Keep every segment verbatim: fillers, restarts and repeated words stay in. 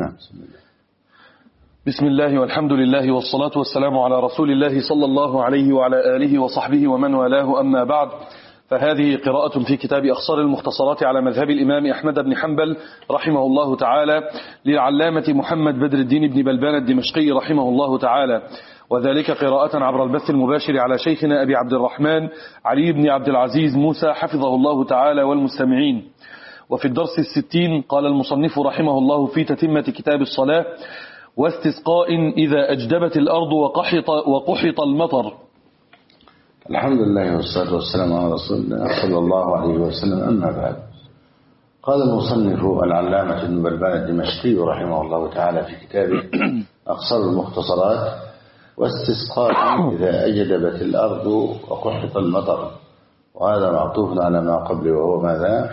نعم. بسم الله والحمد لله والصلاة والسلام على رسول الله صلى الله عليه وعلى آله وصحبه ومن والاه، أما بعد، فهذه قراءة في كتاب أخصار المختصرات على مذهب الإمام أحمد بن حنبل رحمه الله تعالى للعلامة محمد بدر الدين بن بلبان الدمشقي رحمه الله تعالى، وذلك قراءة عبر البث المباشر على شيخنا أبي عبد الرحمن علي بن عبد العزيز موسى حفظه الله تعالى والمستمعين. وفي الدرس الستين قال المصنف رحمه الله في تتمة كتاب الصلاة: واستسقاء إذا أجدبت الأرض وقحط, وقحط المطر. الحمد لله والصلاة والسلام على رسول الله صلى الله عليه وسلم، أما بعد. قال المصنف العلامة ابن بلبان الدمشقي رحمه الله تعالى في كتابه أخصار المختصرات: واستسقاء إذا أجدبت الأرض وقحط المطر. وهذا معطوف على ما قبله، وهو ماذا؟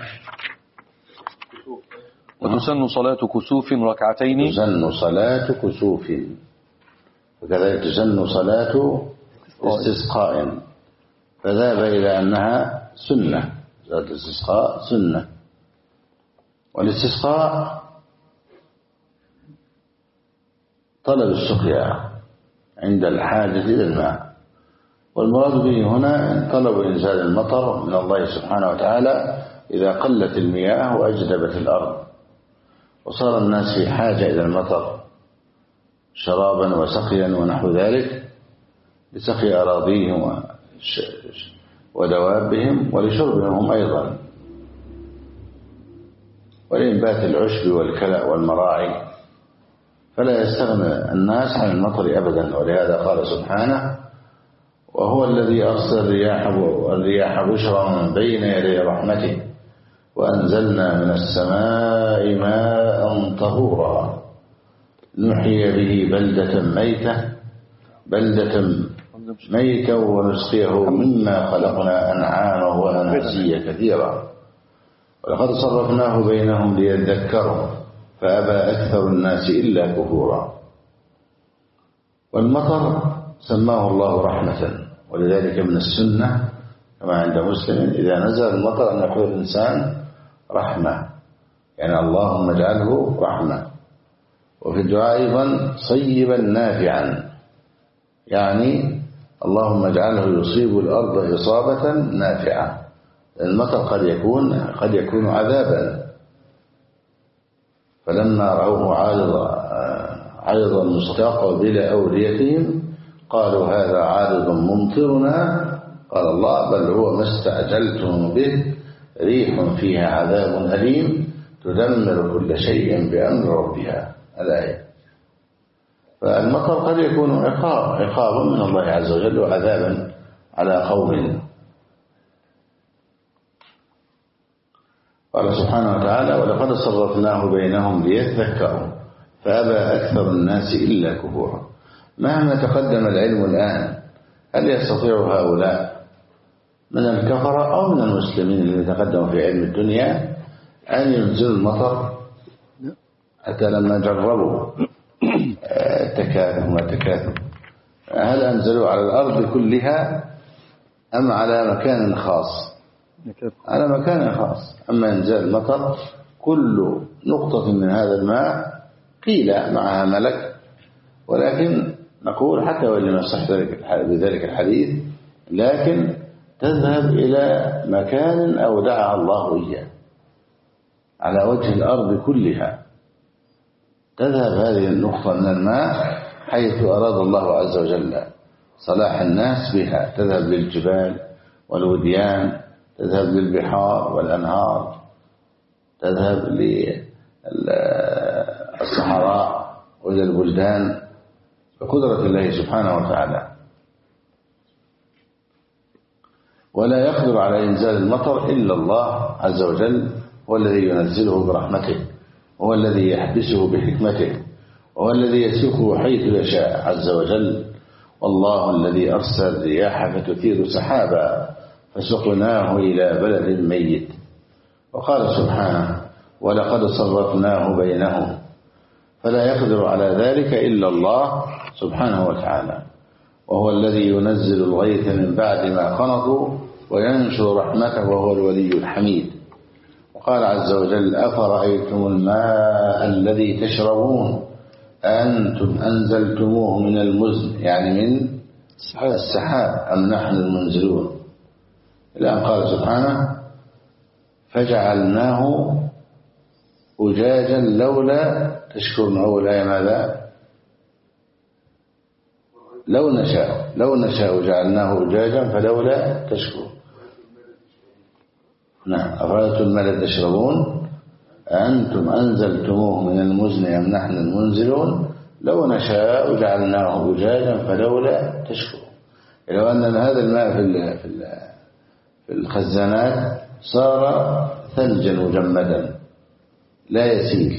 وتسن صلاة كسوف ركعتين. تسن صلاة كسوف، وكذلك تسن صلاة استسقاء، فذهب إلى أنها سنة. صلاة الاستسقاء سنة. والاستسقاء طلب السقيا عند الحاجة إلى الماء، والمراد به هنا طلب إنزال المطر من الله سبحانه وتعالى إذا قلت المياه وأجدبت الأرض وصار الناس في حاجة إلى المطر شرابا وسقيا ونحو ذلك، لسقي أراضيهم ودوابهم ولشربهم هم أيضا، ولإنبات العشب والكلأ والمراعي، فلا يستغنى الناس عن المطر أبدا. ولهذا قال سبحانه: وهو الذي أرسل الرياح بشرا من بين يدي رحمته وأنزلنا من السماء ماء طهورا نحيي به بلدة ميتة بلدة ميتة ونسقيه مما خلقنا أنعاما وأناسيا كثيرا ولقد صرفناه بينهم ليذكروا فأبى أكثر الناس إلا كفورا. والمطر سماه الله رحمة، ولذلك من السنة كما عند مسلم إذا نزل المطر أن يقول الإنسان رحمة، يعني اللهم اجعله رحمة. وفي الدعاء أيضا صيبا نافعا، يعني اللهم اجعله يصيب الأرض إصابة نافعة. المطر قد يكون قد يكون عذابا، فلما رأوه عارضا عارضا مستقبل أوديتهم قالوا هذا عارض ممطرنا، قال الله: بل هو ما استعجلتم به ريح فيها عذاب أليم تدمر كل شيء بأمر ربها. الآية. فالمطر قد يكون عقاب عقابا من الله عز وجل وعذابا على قوم. قال سبحانه وتعالى: ولقد صرفناه بينهم ليذكروا فأبى أكثر الناس إلا كفورا. مهما تقدم العلم الآن، هل يستطيع هؤلاء من الكفرة أو من المسلمين الذين تقدموا في علم الدنيا أن ينزلوا المطر؟ حتى لما جربوا التكاثم والتكاثم، هل أنزلوا على الأرض كلها أم على مكان خاص؟ على مكان خاص. أما إنزال المطر كل نقطة من هذا الماء قيل معها ملك، ولكن نقول حتى وإن لم يصح بذلك الحديث، لكن تذهب إلى مكان أودعها الله إياه على وجه الأرض كلها. تذهب هذه النقطة من الماء حيث أراد الله عز وجل صلاح الناس بها، تذهب للجبال والوديان، تذهب للبحار والأنهار، تذهب للصحراء وإلى البلدان بقدرة الله سبحانه وتعالى. ولا يقدر على إنزال المطر إلا الله عز وجل، هو الذي ينزله برحمته، وهو الذي يحبسه بحكمته، وهو الذي يسوقه حيث يشاء عز وجل. والله الذي أرسل الرياح فتثير سحابا فسقناه إلى بلد ميت. وقال سبحانه: ولقد صرفناه بينهم، فلا يقدر على ذلك إلا الله سبحانه وتعالى، وهو الذي ينزل الغيث من بعد ما قنطوا وينشر رحمته وهو الولي الحميد. قال عز وجل أفرأيتم الماء الذي تشربون أنتم أنزلتموه من المزن يعني من السحاب أم نحن المنزلون، إلى أن قال سبحانه فجعلناه أجاجا لولا تشكرون. أول آية ماذا؟ لو نشاء لو نشاء جعلناه أجاجا فلولا تشكرون. نعم. أفرأيتم الماء تشربون أنتم أنزلتموه من المزن أم نحن المنزلون لو نشاء جعلناه أجاجا فلولا تشكرون. لو أن هذا الماء في في الخزانات صار ثلجا مجمدا لا يسيل،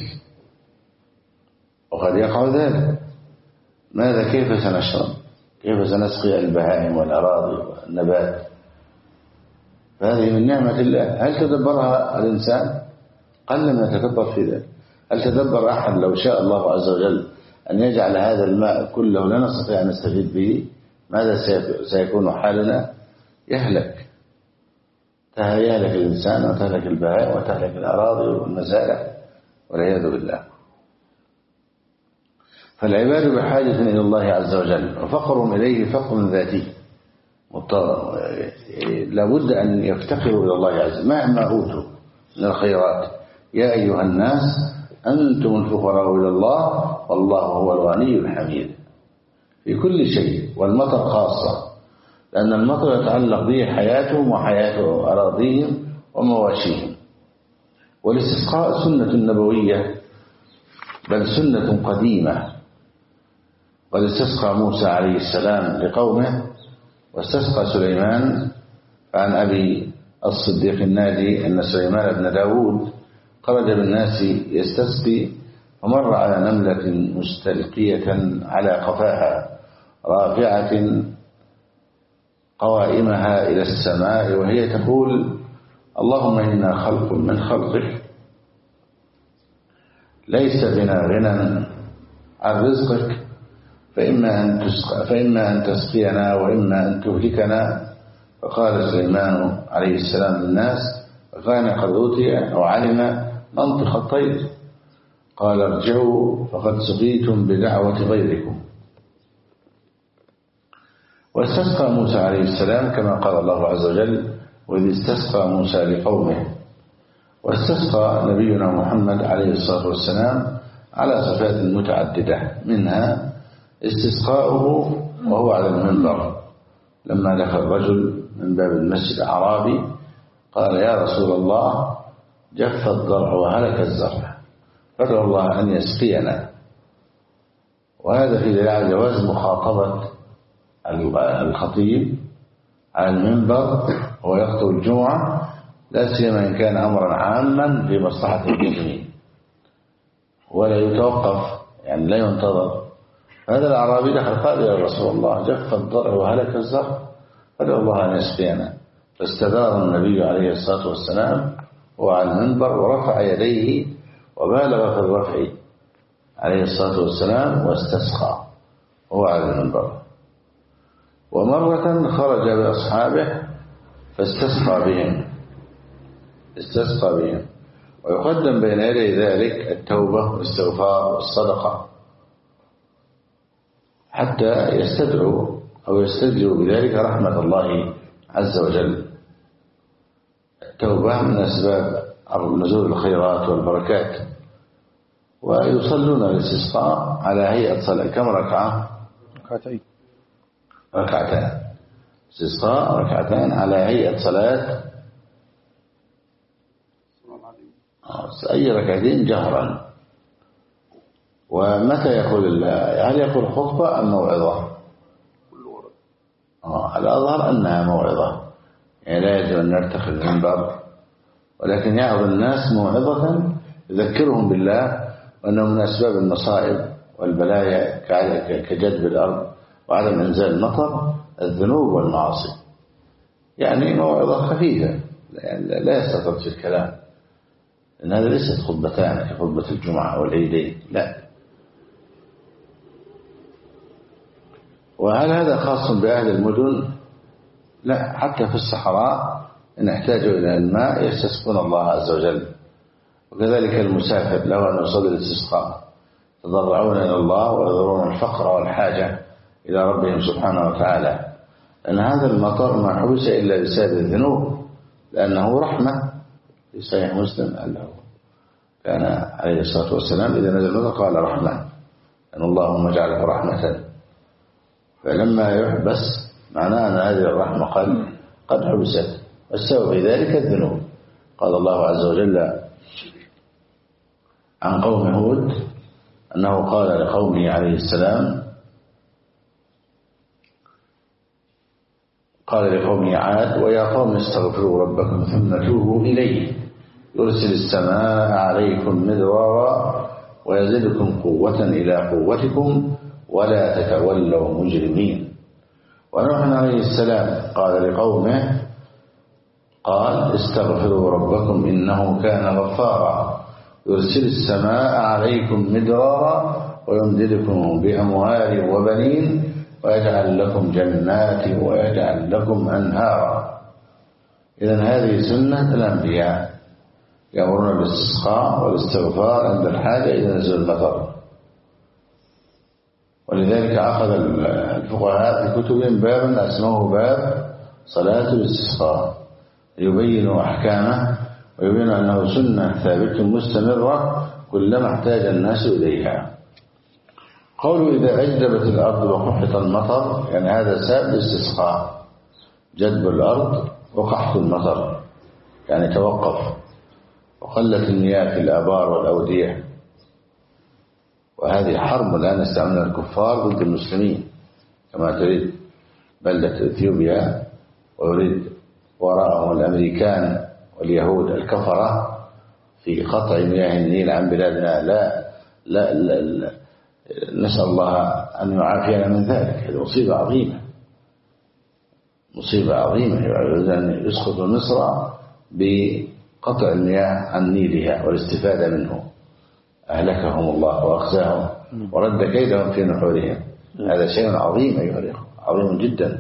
وقد يقع ذلك، ماذا كيف سنشرب؟ كيف سنسقي البهائم والأراضي والنبات؟ فهذه من نعمة الله. هل تدبرها الإنسان؟ قل من يتدبر في ذلك. هل تدبر أحد لو شاء الله عز وجل أن يجعل هذا الماء كله لا نستطيع أن نستفيد به، ماذا سيكون حالنا؟ يهلك، يهلك الإنسان وتهلك البهائم وتهلك الأراضي والمزارع والعياذ بالله. فالعباد بحاجة إلى الله عز وجل، وفقرهم إليه فقر ذاتي مضطر، لابد أن يفتقروا إلى الله عز وجل مهما أوتوا من الخيرات. يا أيها الناس أنتم الفقراء إلى الله والله هو الغني الحميد في كل شيء، والمطر خاصة، لأن المطر يتعلق به حياتهم وحياة أراضيهم ومواشيهم. والاستسقاء سنة نبوية بل سنة قديمة. قد استسقى موسى عليه السلام لقومه، واستسقى سليمان. عن أبي الصديق الناجي أن سليمان بن داود خرج بالناس يستسقي، فمر على نملة مستلقية على قفاها رافعة قوائمها إلى السماء وهي تقول اللهم إنا خلق من خلقك ليس بنا غنى عن رزقك، فإما أن, فإما أن تسقينا وإما أن تهلكنا. فقال سليمان عليه السلام للناس، وكان قد أوتي أو علم منطق الطير، قال ارجعوا فقد سقيتم بدعوة غيركم. واستسقى موسى عليه السلام كما قال الله عز وجل وإذ استسقى موسى لقومه. واستسقى نبينا محمد عليه الصلاة والسلام على صفات متعددة، منها استسقاؤه وهو على المنبر لما دخل رجل من باب المسجد أعرابي قال يا رسول الله جف الضرع وهلك الزرع فادعو الله أن يسقينا. وهذا في دليل على جواز مخاطبة الخطيب على المنبر وهو يخطب الجمعة، لا سيما إن كان أمرا عاما في مصلحة المسلمين ولا يتوقف، يعني لا ينتظر. هذا الأعرابي دخل قال يا رسول الله جف الضرع وهلك الزرع فادعو الله أن يسقينا. فاستدار النبي عليه الصلاة والسلام وعلى المنبر ورفع يديه وبالغ في الرفع عليه الصلاة والسلام واستسقى وهو على المنبر. ومرة خرج بأصحابه فاستسقى بهم استسقى بهم ويقدم بين يدي ذلك التوبة والاستغفار والصدقة حتى يستدعوا أو يستدعوا بذلك رحمة الله عز وجل. التوبة من أسباب نزول الخيرات والبركات. ويصلون الاستسقاء على هيئة صلاة كم ركعة؟ ركعتين ركعتان استسقاء ركعتان على هيئة صلاة أي ركعتين جهرا. ومتى يقول الله؟ هل يقول خطبة أم موعظة؟ آه الأظهر أنها موعظة، يعني لا يجب أن نرتخي المنبر، ولكن يعظ الناس موعظة يذكرهم بالله وأنه من أسباب المصائب والبلايا كجدب الأرض وعدم إنزال المطر الذنوب والمعاصي. يعني موعظة خفيفة لا يستطرد في الكلام، لأن هذا ليست خطبتان كخطبة الجمعة والعيدين، لا. وهل هذا خاص بأهل المدن؟ لا، حتى في الصحراء إن احتاجوا إلى الماء يستسقون الله عز وجل. وكذلك المسافر له أن يصلي الاستسقاء يتضرعون إلى الله ويذرون الفقر والحاجة إلى ربهم سبحانه وتعالى، لأن هذا المطر ما حبس إلا بسبب الذنوب، لأنه رحمة. في صحيح مسلم أنه كان عليه الصلاة والسلام إذا نزل المطر قال رحمة، أن اللهم اجعله رحمة، فلما يحبس معناه أن هذه الرحمة قد قد حبست، والسبب في ذلك الذنوب. قال الله عز وجل عن قوم هود أنه قال لقومه عليه السلام، قال لقومه عاد ويا قوم استغفروا ربكم ثم توبوا إليه يرسل السماء عليكم مدرارا ويزدكم قوة إلى قوتكم ولا تتولوا مجرمين. ونوح عليه السلام قال لقومه قال استغفروا ربكم إنه كان غفارا يرسل السماء عليكم مدرارا ويمددكم بأموال وبنين ويجعل لكم جنات ويجعل لكم أنهارا. إذن هذه سنة الأنبياء يأمرون بالاستسقاء والاستغفار عند الحاجة إذا نزل المطر. ولذلك عقد الفقهاء في كتبهم بابا اسمه باب صلاة الاستسقاء يبين أحكامه ويبين أنه سنة ثابتة مستمرة كلما احتاج الناس إليها. قولوا إذا أجدبت الأرض وقحط المطر، يعني هذا سبب الاستسقاء، جدب الأرض وقحط المطر، يعني توقف وقلت المياه في الآبار والأودية. وهذه حرب الآن استعملها الكفار ضد المسلمين، كما تريد بلدة إثيوبيا ويريد وراءهم الأمريكان واليهود الكفرة في قطع مياه النيل عن بلادنا. لا لا, لا, لا نسأل الله أن يعافينا من ذلك. هذه مصيبة عظيمة، مصيبة عظيمة. يريد أن يسقط مصر بقطع المياه عن نيلها والاستفادة منه. أهلكهم الله وأخزاهم ورد كيدهم في نحورهم. هذا شيء عظيم أيها الأخوة، عظيم جدا.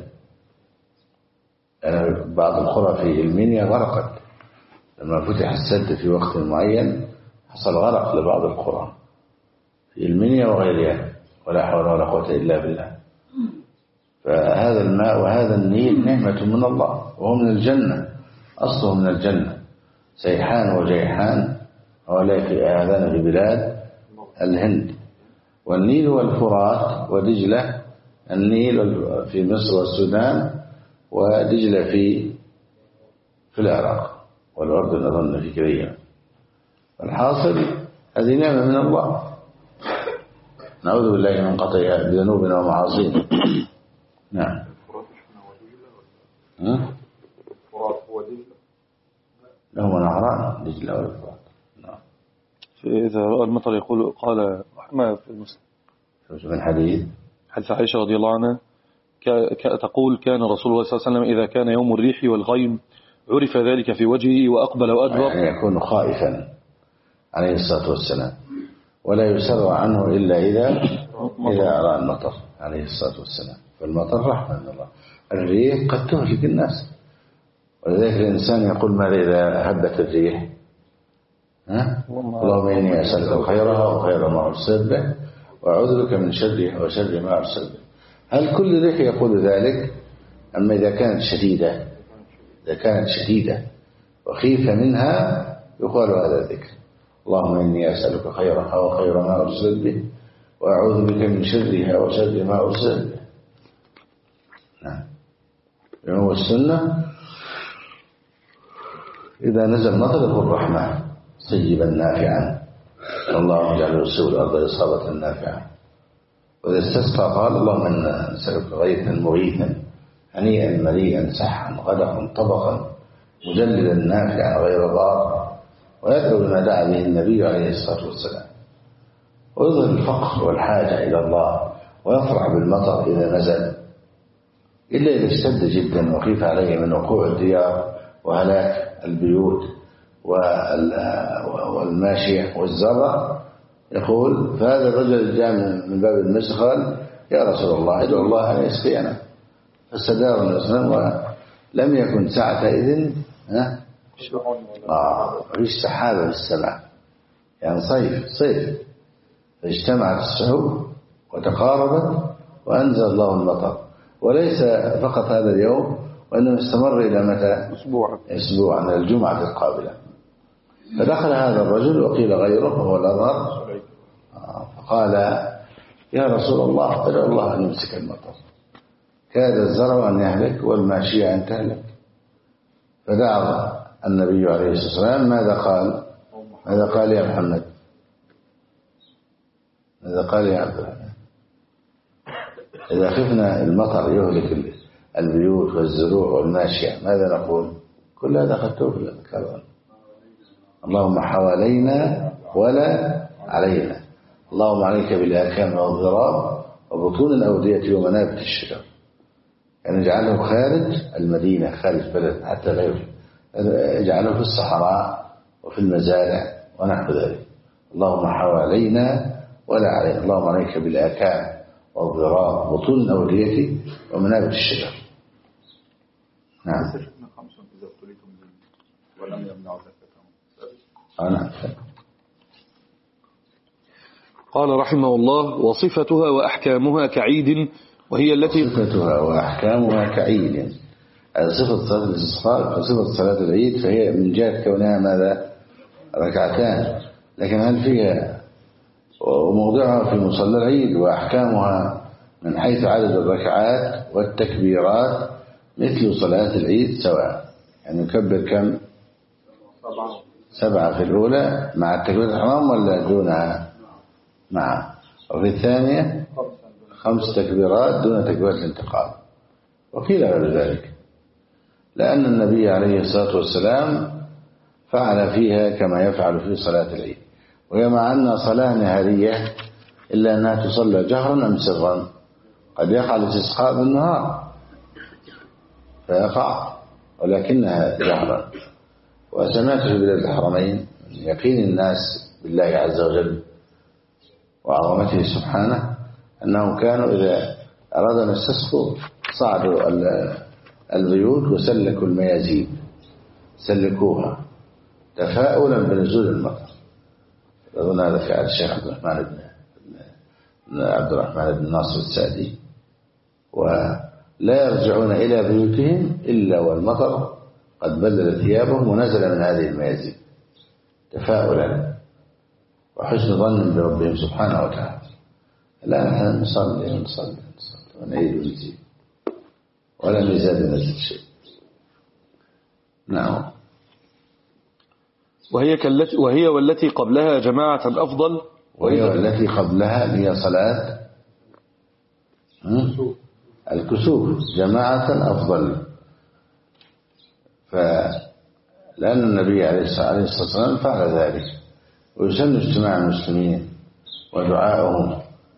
يعني بعض القرى في المنيا غرقت لما فتح السد في وقت معين، حصل غرق لبعض القرى في المنيا وغيرها، ولا حول ولا قوة إلا بالله. فهذا الماء وهذا النيل نعمة من الله، وهو من الجنة، أصله من الجنة. سيحان وجيحان هؤلاء هذان في بلاد الهند. والنيل والفرات ودجلة، النيل في مصر والسودان، ودجلة في في العراق والأردن أظن في كريم. الحاصل هذه نعمة من الله، نعوذ بالله من قطعها بذنوبنا ومعاصينا. نعم. الفرات هو دجلة، لهما نهران دجلة والفرات. نعم. إذا رأى المطر يقول قال ما في المسلم من حديث حديث عائشة رضي الله عنها تقول كان رسول الله صلى الله عليه وسلم إذا كان يوم الريح والغيم عرف ذلك في وجهه وأقبل وأدبر، يعني يكون خائفا عليه الصلاة والسلام، ولا يسرع عنه إلا إذا إذا أرى المطر عليه الصلاة والسلام. فالمطر رحمة من الله. الريح قد تهلك الناس، ولذلك الإنسان يقول ماذا إذا هبت الريح؟ ها؟ اللهم إني أسألك خيرها وخير ما أرسلت به وأعوذ بك من شرها وشر ما أرسلت به. هل كل ريح يقول ذلك؟ أما إذا كانت شديدة، إذا كانت شديدة وخيفة منها يقال هذا الذكر، اللهم إني أسألك خيرها وخير ما أرسلت به وأعوذ بك من شرها وشر ما أرسلت به. نعم. هو السنة إذا نزل مطر يقول رحمة صيبا نافعا، اللهم اجعل رسول الأرض إصابة نافعة. وإذا استسقى قال اللهم إنا نسألك غيثا مغيثا هنيئا مريئا سحا غدقا طبقا مجلدا نافعا غير ضار، ويدعو بما دعا به النبي عليه الصلاة والسلام، ويظهر الفقر والحاجة إلى الله، ويفرح بالمطر إذا نزل، إلا إذا اشتد جدا وخيف عليه من وقوع الديار وهلاك البيوت والماشية والزرع. يقول فهذا الرجل جاء من باب المسجد قال يا رسول الله ادعو الله أن يسقينا، فاستدار الإسلام ولم يكن ساعة إذن ها آه مفيش سحابة في السماء، يعني صيف صيف فاجتمعت السحب وتقاربت وأنزل الله المطر، وليس فقط هذا اليوم وإنما استمر إلى متى؟ أسبوع أسبوع، على الجمعة القابلة. فدخل هذا الرجل وقيل غيره وهو الأضرار، فقال يا رسول الله ادعو الله أن يمسك المطر، كاد الزرع أن يهلك والماشية أن تهلك. فدعا النبي عليه الصلاة والسلام. ماذا قال؟ ماذا قال يا محمد؟ ماذا قال يا عبد الرحمن؟ إذا خفنا المطر يهلك البيوت والزروع والماشية ماذا نقول؟ كل هذا أخذته في الأذكار. اللهم حوالينا ولا علينا، اللهم عليك بالآكام والضراب وبطون الأودية ومنابت الشجر، يعني اجعله خارج المدينة خارج بلد حتى لا يوجد، اجعله في الصحراء وفي المزارع ونحو ذلك. اللهم حوالينا ولا علينا، اللهم عليك بالآكام والضراب وطول الأودية ومنابت الشجر. نعم. ولم يمنعوا زكاتهم. نعم. قال رحمه الله: وصفتها وأحكامها كعيد، وهي التي صفتها وأحكامها كعيد. صفة صلاة الاستسقاء وصفة صلاة العيد فهي من جهة كونها ماذا؟ ركعتان، لكن هل فيها وموضعها في مصلى العيد، وأحكامها من حيث عدد الركعات والتكبيرات مثل صلاة العيد سواء، يعني يكبر كم؟ سبعة في الأولى مع التكبير الحرام ولا دونها؟ مع. وفي الثانية خمس تكبيرات دون تكبيرات الانتقال. وقيل غير ذلك، لأن النبي عليه الصلاة والسلام فعل فيها كما يفعل في صلاة العيد، وهي مع أنها صلاة نهارية إلا أنها تصلى جهرا أم سرا. قد يقع الاستسقاء بالنهار فيقع، ولكنها جهرا. وسمعت في بلاد الحرمين يقين الناس بالله عز وجل وعظمته سبحانه أنهم كانوا إذا أرادوا أن يستسقوا صعدوا البيوت وسلكوا الميازين، سلكوها تفاؤلا بنزول المطر. أظن هذا فعل الشيخ عبد الرحمن بن عبد الرحمن بن ناصر السعدي. ولا يرجعون إلى بيوتهم إلا والمطر قد بلل ثيابهم ونزل من هذه الميازين تفاؤلا وحسن ظن بربهم سبحانه وتعالى. لا نحن نصلي ونصلي ونصلي ونعيد ونزيد ولا نزاد نزل شيء. نعم. وهي كالتي وهي والتي قبلها جماعة أفضل، وهي والتي قبلها هي صلاة الكسوف جماعة أفضل. فلأن النبي عليه الصلاة والسلام فعل ذلك، ويسن اجتماع المسلمين ودعائهم.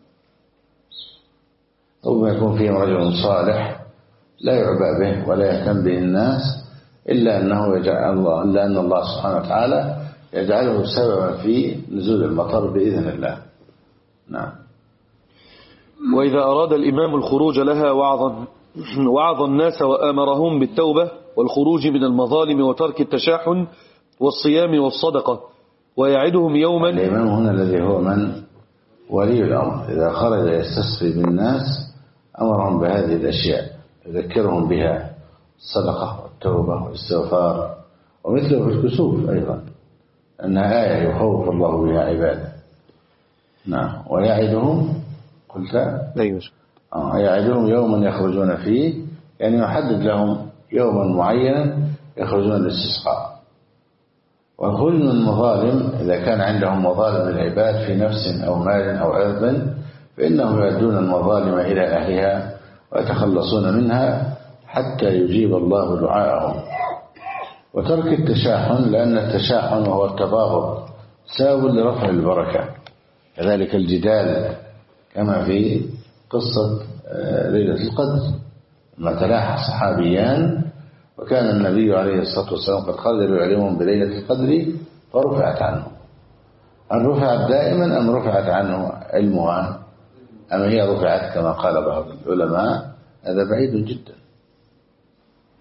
ربما يكون فيهم رجل صالح لا يعبأ به ولا يهتم به الناس إلا أنه يجعل الله إلا أن الله سبحانه وتعالى يجعله سببا في نزول المطر بإذن الله. نعم. وإذا أراد الإمام الخروج لها وعظ وعظ الناس وآمرهم بالتوبة والخروج من المظالم وترك التشاحن والصيام والصدقة، ويعدهم يوما. الإمام هنا الذي هو من ولي الأمر، إذا خرج يستسقي بالناس أمرهم بهذه الأشياء، يذكرهم بها الصدقة والتوبة والاستغفار، ومثله في الكسوف أيضا أنها آية يخوف الله بها عباده. نعم. ويعدهم قلت أيوة. آه يعدهم يوما يخرجون فيه، يعني يحدد لهم يوما معينا يخرجون للاستسقاء. والخروج من المظالم إذا كان عندهم مظالم للعباد في نفس أو مال أو عرض فإنهم يؤدون المظالم إلى أهلها ويتخلصون منها حتى يجيب الله دعاءهم. وترك التشاحن، لأن التشاحن وهو التباغض سبب لرفع البركة، كذلك الجدال كما في قصة ليلة القدر لما تلاحى صحابيان وكان النبي عليه الصلاة والسلام قد قدر يعلمهم بليلة القدر فرفعت عنه. هل رفعت دائما أم رفعت عنه علمها أم هي رفعت كما قال بعض العلماء؟ هذا بعيد جدا.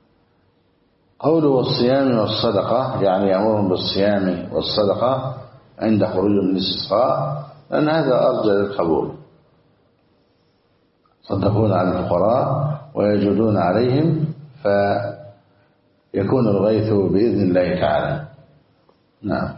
قوله والصيام والصدقة يعني يأمرهم بالصيام والصدقة عند خروج من الاستسقاء، لأن هذا أرجى للقبول. يتصدقون على الفقراء ويجودون عليهم فيكون الغيث بإذن الله تعالى. نعم.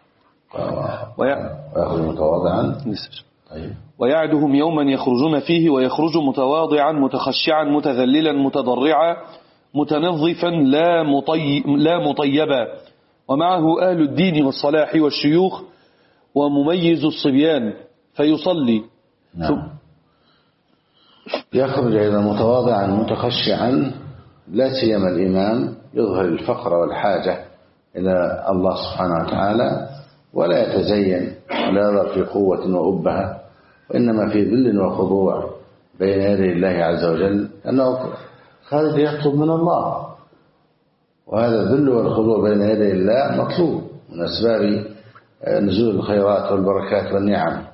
ويخرج متواضعا. طيب. ويعدهم يوما يخرجون فيه ويخرج متواضعا متخشعا متذللا متضرعا متنظفا لا, مطي... لا مطيبا، ومعه أهل الدين والصلاح والشيوخ ومميز الصبيان فيصلي. نعم. يخرج أيضا متواضعا متخشعا، لا سيما الإمام يظهر الفقر والحاجة إلى الله سبحانه وتعالى، ولا يتزين ولا يظهر في قوة وأبهة، وإنما في ذل وخضوع بين يدي الله عز وجل، أنه خارج يطلب من الله، وهذا الذل والخضوع بين يدي الله مطلوب من أسباب نزول الخيرات والبركات والنعم.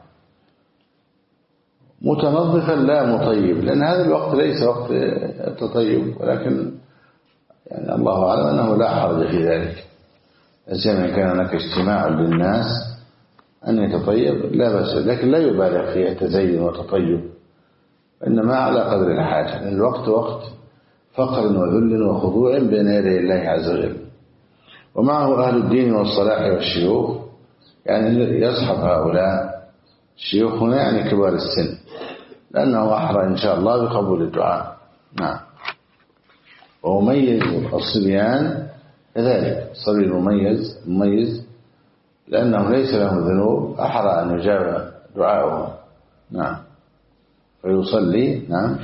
متنظفا لا مطيب، لأن هذا الوقت ليس وقت التطيب، ولكن يعني الله أعلم أنه لا حرج في ذلك، سيما كان هناك اجتماع للناس أن يتطيب لا بأس، لكن لا يبالغ في التزين وتطيب، إنما على قدر الحاجة، لأن الوقت وقت فقر وذل وخضوع بين يدي الله عز وجل. ومعه أهل الدين والصلاح والشيوخ، يعني يصحب هؤلاء الشيوخ هنا يعني كبار السن، لأنه أحرى إن شاء الله بقبول الدعاء. نعم. ومميز الصبيان كذلك، الصبي المميز مميز لأنه ليس له ذنوب، أحرى أن يجاب دعاءه. نعم. فيصلي. نعم.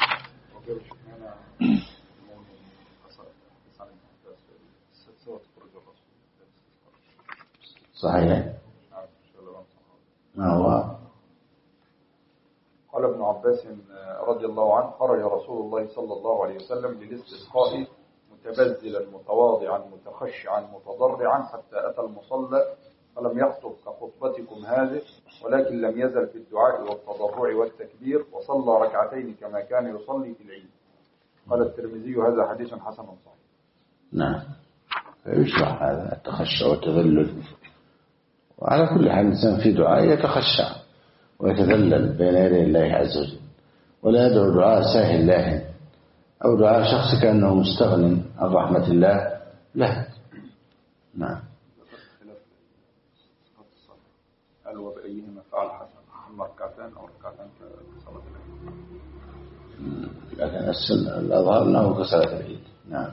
صحيح. ما هو؟ قال ابن عباس رضي الله عنه: خرج رسول الله صلى الله عليه وسلم للاستسقاء متبذلا متواضعا متخشعا متضرعا حتى أتى المصلى فلم يخطب كخطبتكم هذه، ولكن لم يزل في الدعاء والتضرع والتكبير، وصلى ركعتين كما كان يصلي في العيد. قال الترمذي: هذا حديث حسن صحيح. نعم. يشرح هذا التخشع والتذلل، وعلى كل حال الإنسان في دعاء يتخشع ويتذلل بين يدي الله عز وجل، ولا يدعو دعاء ساهل لاهن أو دعاء شخص كأنه مستغن عن رحمة الله. لا. نعم. قال: وبأيهما فعل حسن، أما ركعتان أو ركعتان كصلاة العيد؟ لكن السنة الأظهر أنه كصلاة العيد. نعم.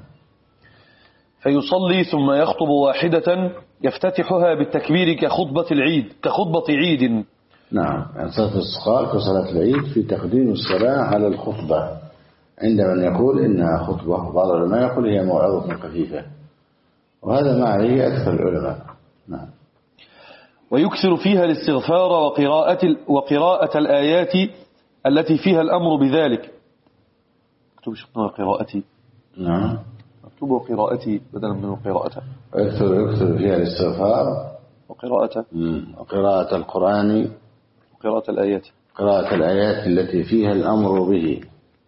فيصلي ثم يخطب واحدة يفتتحها بالتكبير كخطبة العيد كخطبة عيد. نعم. يعني صلاة الاستسقاء كصلاة العيد في تقديم الصلاة على الخطبة، عند من يقول إنها خطبة، وبعض العلماء يقول هي موعظة خفيفة، وهذا ما عليه أكثر العلماء. نعم. ويكثر فيها الاستغفار وقراءة وقراءة الآيات التي فيها الأمر بذلك. اكتب شطنا قراءتي. نعم. اكتبوا قراءتي بدلا من قراءته. ويكثر يكثر فيها الاستغفار وقراءة وقراءة القرآن وقراءة الآيات قراءة الآيات التي فيها الأمر به.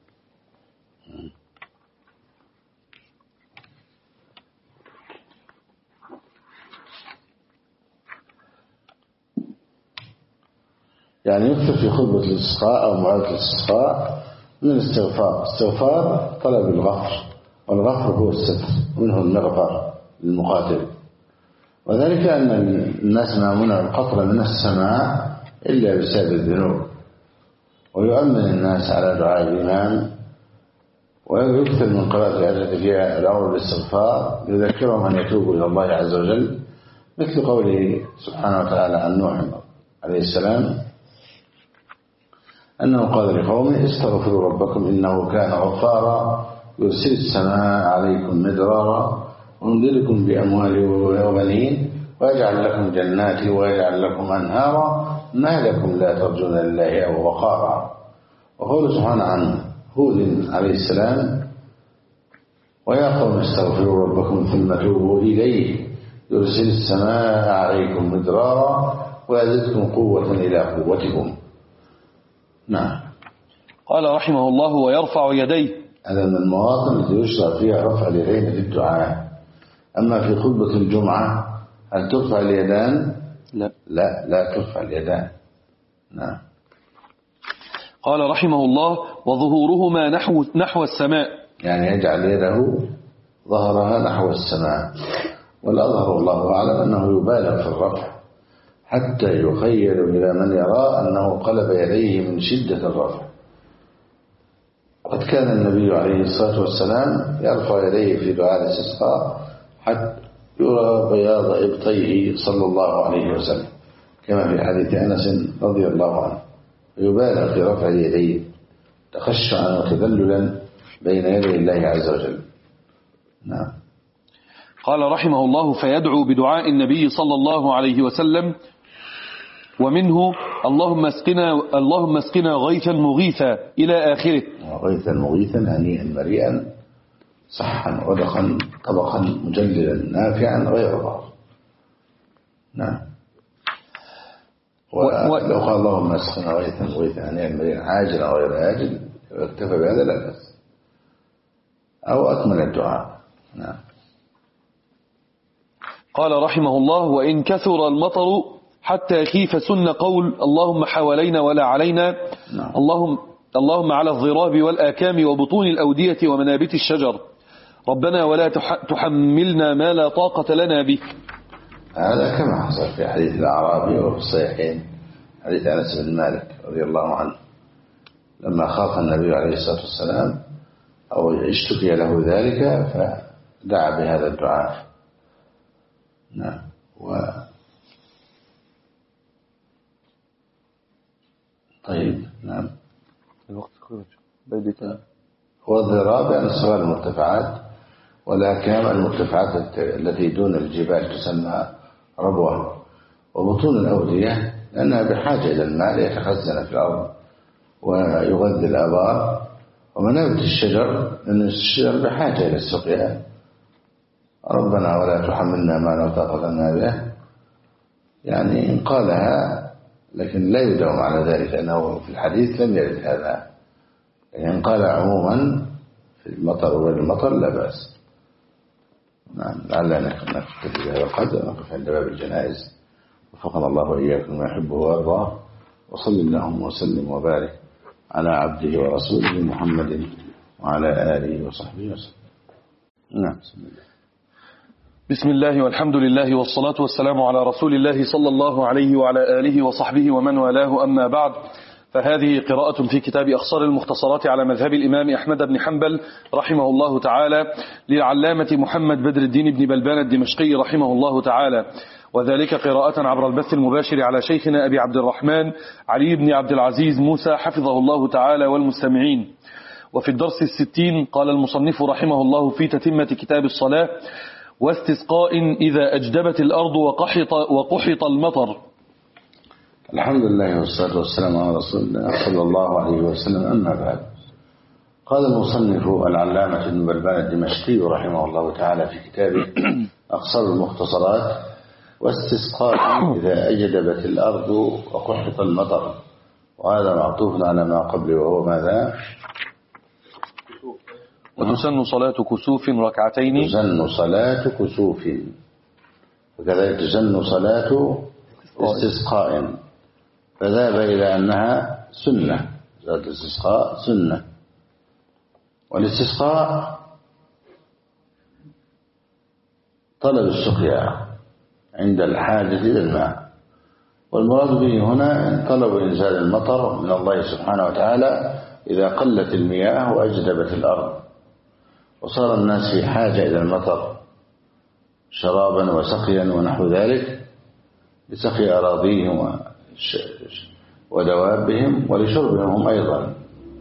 يعني يكثر في خطبة الاستسقاء أو موعظة الاستسقاء من الاستغفار. استغفار طلب الغفر، والغفر هو الستر، منه المغفر للمقاتل، وذلك أن الناس ما منع القطر من السماء إلا بسبب الذنوب، ويؤمن الناس على دعاء الإمام، ويكثر من قراءة الآيات فيها الأمر بالاستغفار ليذكرهم أن يتوبوا إلى الله عز وجل، مثل قوله سبحانه وتعالى عن نوح عليه السلام أنه قال لقومه: استغفروا ربكم إنه كان غفارا يرسل السماء عليكم مدرارا ويمددكم بأموال وبنين ويجعل لكم جنات ويجعل لكم أنهارا ما لكم لا ترجون لله أو وقارا. وقول سبحانه عن هود عليه السلام: ويا قوم استغفروا ربكم ثم توبوا إليه يرسل السماء عليكم مدرارا ويزدكم قوة إلى قوتكم. نعم. قال رحمه الله: ويرفع يديه. هذا من المواطن التي يشرع فيها رفع اليدين للدعاء. أما في خطبة الجمعة هل ترفع اليدان؟ لا لا لا ترفع اليدان. نعم. قال رحمه الله: وظهورهما نحو نحو السماء، يعني يجعل يده ظهرها نحو السماء. والأظهر الله أعلم أنه يبالغ في الرفع حتى يخيل إلى من يرى أنه قلب يديه من شدة الرفع. قد كان النبي عليه الصلاة والسلام يرفع يديه في دعاء الاستسقاء حتى يرى بياض إبطيه صلى الله عليه وسلم، كما في حديث أنس رضي الله عنه. يبالغ في رفع يديه تخشعا وتذللا بين يدي الله عز وجل. نعم. قال رحمه الله: فيدعو بدعاء النبي صلى الله عليه وسلم، ومنه: اللهم اسقنا اللهم اسقنا غيثا مغيثا إلى آخره. غيثا مغيثا هنيئا مريئا صحا ودخا طبقا مجللا نافعا غير ضار. نعم. ولو قال اللهم اسقنا غيثا مغيثا هنيئا مريئا عاجلا غير آجل واكتفى بهذا لا بأس، أو أكمل الدعاء. نعم. قال رحمه الله: وإن كثر المطر حتى يخيف سن قول اللهم حوالينا ولا علينا. نعم. اللهم اللهم على الضراب والآكام وبطون الأودية ومنابت الشجر، ربنا ولا تحملنا ما لا طاقة لنا به. هذا كما حصل في حديث الأعرابي وفي الصحيحين، حديث أنس بن مالك رضي الله عنه لما خاف النبي عليه الصلاة والسلام أو اشتكي له ذلك فدعا بهذا الدعاء. نعم. و طيب. نعم. الوقت خرج بيدك. والضراب يعني الصغار المرتفعات، والأكام المرتفعات التي دون الجبال تسمى ربوة. وبطون الأودية لأنها بحاجة إلى الماء يتخزن في الأرض ويغذي الآبار. ومنابت الشجر لأن الشجر بحاجة إلى السقيا، ربنا ولا تحملنا ما لا طاقة لنا به. يعني إن قالها لكن لا يداوم على ذلك، لأنه في الحديث لم يرد هذا. يعني إن قال عموما في المطر وغير المطر لا بأس. نعم. لعلنا نكتفي بهذا القدر ونقف عند باب الجنائز. وفقنا الله وإياكم ما يحبه ويرضاه، وصل اللهم وسلم وبارك على عبده ورسوله محمد وعلى آله وصحبه وسلم. نعم. بسم الله. بسم الله والحمد لله والصلاة والسلام على رسول الله صلى الله عليه وعلى آله وصحبه ومن والاه، أما بعد، فهذه قراءة في كتاب أخصار المختصرات على مذهب الإمام أحمد بن حنبل رحمه الله تعالى للعلامة محمد بدر الدين بن بلبان الدمشقي رحمه الله تعالى، وذلك قراءة عبر البث المباشر على شيخنا أبي عبد الرحمن علي بن عبد العزيز موسى حفظه الله تعالى والمستمعين. وفي الدرس الستين قال المصنف رحمه الله في تتمة كتاب الصلاة: واستسقاء إذا أجدبت الأرض وقحط, وقحط المطر. الحمد لله والصلاة والسلام على رسول الله صلى الله عليه وسلم. أما بعد، قال المصنف العلامة ابن بلبان الدمشقي رحمه الله تعالى في كتابه أخصار المختصرات: واستسقاء إذا أجدبت الأرض وقحط المطر. وهذا معطوف على ما قبله، وهو ماذا؟ وتسن صلاة كسوف ركعتين. تسن صلاة كسوف، وكذلك تسن صلاة استسقاء، فذهب إلى أنها سنة. صلاة الاستسقاء سنة. والاستسقاء طلب السقيا عند الحاجة إلى الماء، والمراد به هنا طلب إنزال المطر من الله سبحانه وتعالى إذا قلت المياه وأجدبت الأرض وصار الناس في حاجة إلى المطر شرابا وسقيا ونحو ذلك، لسقي أراضيهم ودوابهم ولشربهم هم أيضا،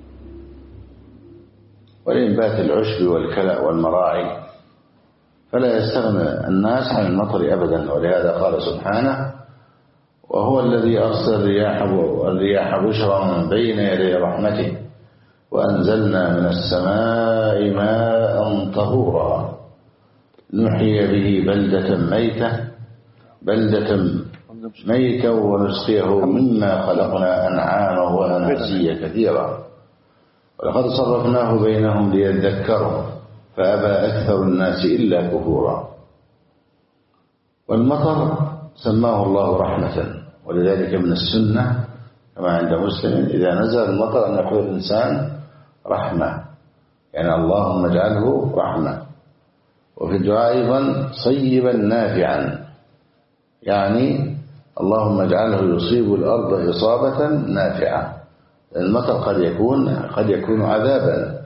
ولإنبات العشب والكلأ والمراعي، فلا يستغنى الناس عن المطر أبدا. ولهذا قال سبحانه: وهو الذي أرسل الرياح بشرا من بين يدي رحمته وأنزلنا من السماء ماء طهورا نحيي به بلدة ميتة بلدة ميتة ونسقيه مما خلقنا أنعاما وأناسيا كثيرا ولقد صرفناه بينهم ليذكروا فأبى أكثر الناس إلا كفورا. والمطر سماه الله رحمة، ولذلك من السنة كما عند مسلم إذا نزل المطر أن يقول الإنسان رحمة، يعني اللهم اجعله رحمة. وفي الدعاء أيضا صيبا نافعا، يعني اللهم اجعله يصيب الأرض إصابة نافعة. المطر قد يكون قد يكون عذابا،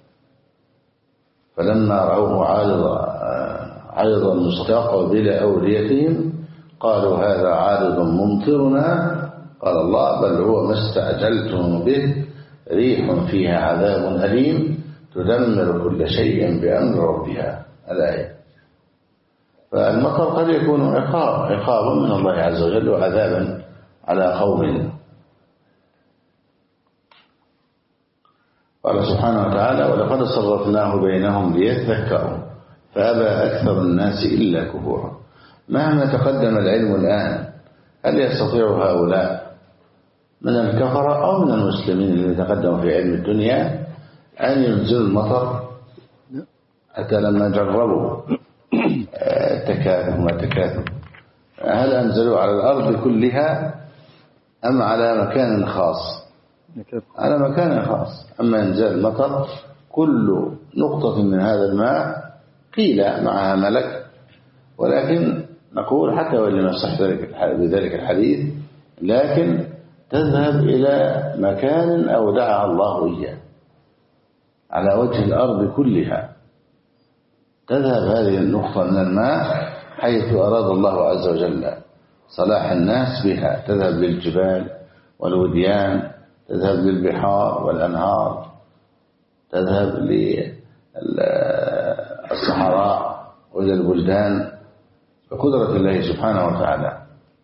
فلما رأوه عارضا عارضا مستقبل أوديتهم قالوا هذا عارض ممطرنا، قال الله بل هو ما استعجلتم به ريح فيها عذاب أليم تدمر كل شيء بأمر ربها. الآية. فالمطر قد يكون عقاب عقاب من الله عز وجل وعذابا على قوم. قال سبحانه وتعالى ولقد صرفناه بينهم ليذكروا فأبى أكثر الناس إلا كفورا. مهما تقدم العلم الآن هل يستطيع هؤلاء من الكفرة أو من المسلمين الذين تقدموا في علم الدنيا أن ينزلوا المطر؟ حتى لما جربوا التكاثف ما التكاثف هل أنزلوا على الأرض كلها أم على مكان خاص؟ على مكان خاص. أما إنزال المطر كل نقطة من هذا الماء قيل معها ملك، ولكن نقول حتى وإن لم يصح بذلك الحديث لكن تذهب إلى مكان أودعها الله إياه على وجه الأرض كلها. تذهب هذه النقطة من الماء حيث أراد الله عز وجل صلاح الناس بها، تذهب للجبال والوديان، تذهب للبحار والأنهار، تذهب للصحراء وإلى البلدان بقدرة الله سبحانه وتعالى.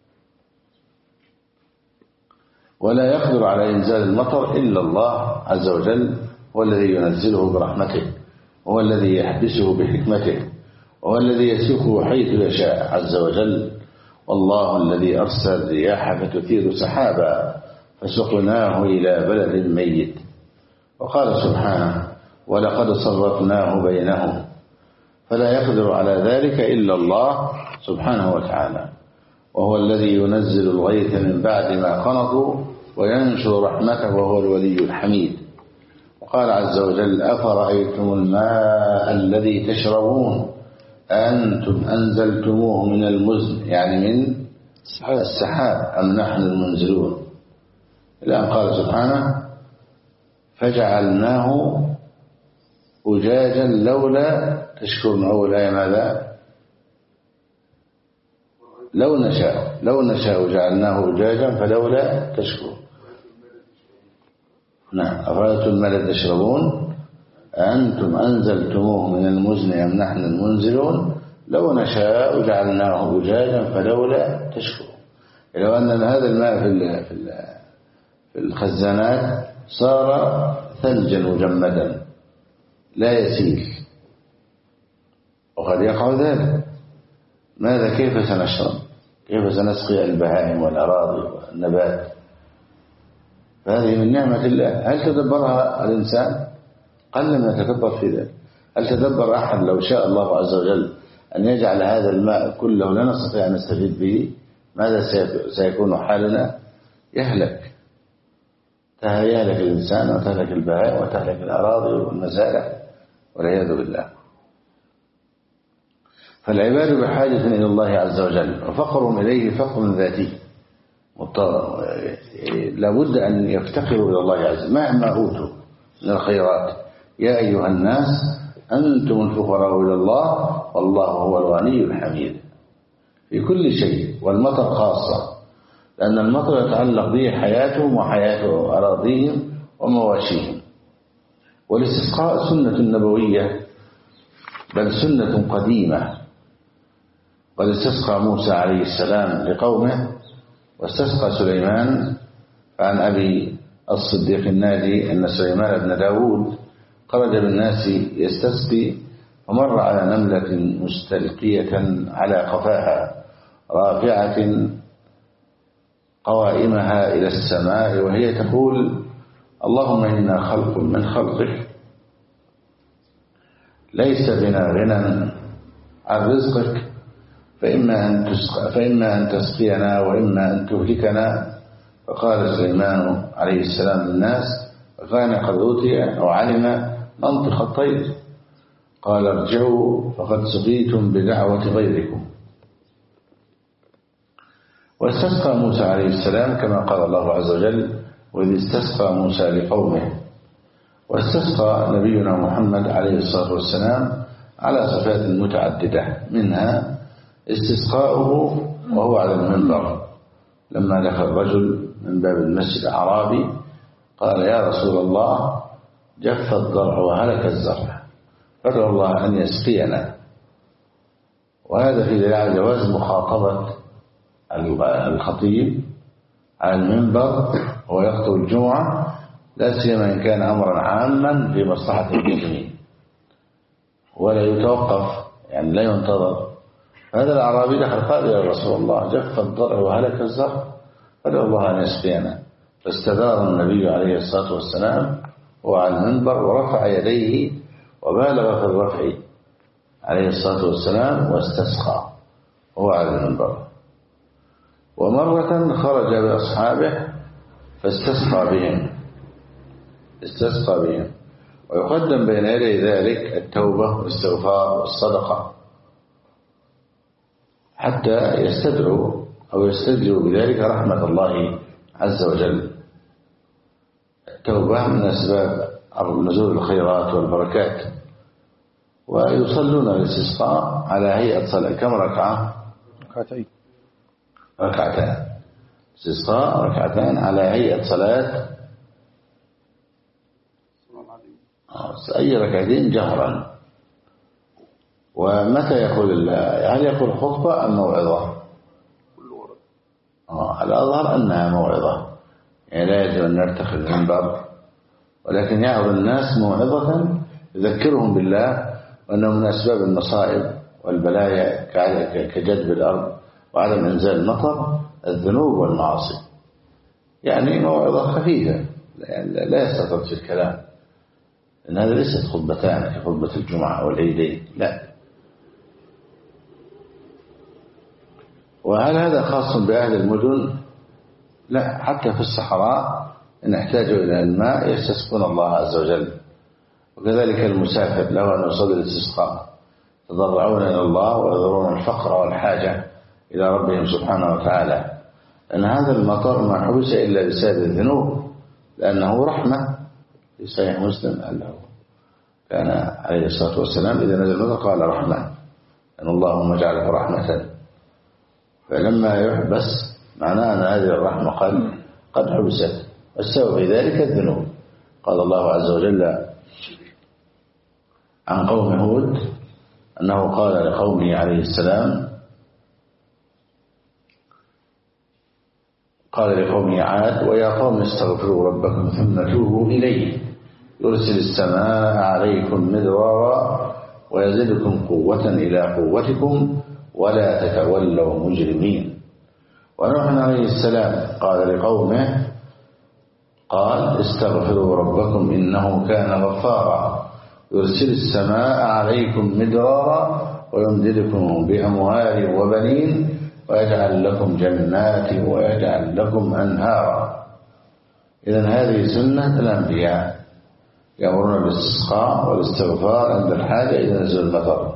ولا يقدر على إنزال المطر إلا الله عز وجل، هو الذي ينزله برحمته، هو الذي يحبسه بحكمته، وهو الذي يسوقه حيث يشاء عز وجل. والله الذي أرسل الرياح فتثير سحابا فسقناه إلى بلد ميت. وقال سبحانه ولقد صرفناه بينهم، فلا يقدر على ذلك إلا الله سبحانه وتعالى، وهو الذي ينزل الغيث من بعد ما قنطوا وينشر رحمته وهو الولي الحميد. وقال عز وجل أفرأيتم الماء الذي تشربون أنتم أنزلتموه من المزن، يعني من السحاب أم نحن المنزلون، إلى أن قال سبحانه فجعلناه أجاجا لولا تشكرون. أول آية ماذا؟ لو نشاء لو نشاء جعلناه أجاجا فلولا تشكرون. نعم. أفرأيتم الماء تشربون أنتم أنزلتموه من المزن أم نحن المنزلون لو نشاء جعلناه أجاجا فلولا تشكرون. لو أن هذا الماء في في الخزانات صار ثلجا مجمدا لا يسيل، وقد يقع ذلك. ماذا كيف سنشرب؟ كيف سنسقي البهائم والأراضي والنبات؟ فهذه من نعمة الله. هل تدبرها الإنسان؟ قل من يتكبر في ذلك. هل تدبر أحد لو شاء الله عز وجل أن يجعل هذا الماء كله لا نستطيع أن نستفيد به، ماذا سيكون حالنا؟ يهلك يهلك الإنسان وتهلك البهائم وتهلك الأراضي والمزارع والعياذ بالله. فالعباد بحاجة إلى الله عز وجل، وفقرهم إليه فقر ذاتي مضطر، لابد أن يفتقروا إلى الله عز وجل مهما أوتوا من الخيرات. يا أيها الناس أنتم الفقراء إلى الله والله هو الغني الحميد في كل شيء، والمطر خاصة، لأن المطر يتعلق به حياتهم وحياة أراضيهم ومواشيهم. والاستسقاء سنة نبوية بل سنة قديمة. قد استسقى موسى عليه السلام لقومه، واستسقى سليمان. عن أبي الصديق الناجي أن سليمان بن داود خرج بالناس يستسقي، ومر على نملة مستلقية على قفاها رافعة قوائمها إلى السماء وهي تقول اللهم إنا خلق من خلقك ليس بنا غنى عن رزقك فإما أن تسقى فإما أن تسقينا وإما أن تهلكنا. فقال سليمان عليه السلام للناس فكان قد أوتي أو علم منطق الطير قال ارجعوا فقد سقيتم بدعوة غيركم. واستسقى موسى عليه السلام كما قال الله عز وجل وإذ استسقى موسى لقومه. واستسقى نبينا محمد عليه الصلاة والسلام على صفات متعددة، منها استسقاؤه وهو على المنبر لما دخل رجل من باب المسجد أعرابي قال يا رسول الله جف الضرع وهلك الزرع فادعو الله أن يسقينا. وهذا في دليل على جواز مخاطبة الخطيب على المنبر ويخطب الجمعة، لا سيما إن كان أمرا عاما في مصلحة المسلمين ولا يتوقف، يعني لا ينتظر. هذا الأعرابي دخل قال يا رسول الله جف الضرع وهلك الزرع فادعو الله أن يسقينا. فاستدار النبي عليه الصلاة والسلام وهو على المنبر ورفع يديه وبالغ في الرفع عليه الصلاة والسلام واستسقى وهو على المنبر. ومرة خرج بأصحابه فاستسقى بهم استسقى بهم ويقدم بين يدي ذلك التوبة والاستغفار والصدقة حتى يستدعوا أو يستدعوا بذلك رحمة الله عز وجل. التوبة من أسباب نزول الخيرات والبركات. ويصلون الاستسقاء على هيئة صلاة كم ركعة؟ ركعتين ركعتان استسقاء ركعتان على هيئة صلاة أي ركعتين جهرا. ومتى يقول هل يقول خطبة أم موعظة؟ آه الأظهر أنها موعظة، يعني لا يجب أن نرتخي المنبر، ولكن يعظ الناس موعظة يذكرهم بالله وأنه من أسباب المصائب والبلايا كجدب الأرض وعدم إنزال المطر الذنوب والمعاصي. يعني موعظة خفيفة لا يستطرد في الكلام، لأن هذا ليست خطبتان كخطبة الجمعة والعيدين، لا. وهل هذا خاص بأهل المدن؟ لا، حتى في الصحراء إن احتاجوا إلى الماء يستسقون الله عز وجل. وكذلك المسافر له أن يصلي الاستسقاء يتضرعون إلى الله ويذرون الفقر والحاجة إلى ربهم سبحانه وتعالى، أن هذا المطر ما حبس إلا بسبب الذنوب، لأنه رحمة. في صحيح مسلم أنه كان عليه الصلاة والسلام إذا نزل المطر قال رحمة، أن اللهم اجعله رحمة. فلما يحبس معناه أن هذه الرحمة قد قد حبست، والسبب في ذلك الذنوب. قال الله عز وجل عن قوم هود أنه قال لقومه عليه السلام قال لقومه عاد ويا قوم استغفروا ربكم ثم توبوا إليه يرسل السماء عليكم مدرارا ويزدكم قوة إلى قوتكم ولا تتولوا مجرمين. ونوح عليه السلام قال لقومه قال استغفروا ربكم إنه كان غفارا يرسل السماء عليكم مدرارا ويمددكم بأموال وبنين ويجعل لكم جنات ويجعل لكم أنهارا. إذن هذه سنة الأنبياء يأمرون بالاستسقاء والاستغفار عند الحاجة إذا نزل المطر.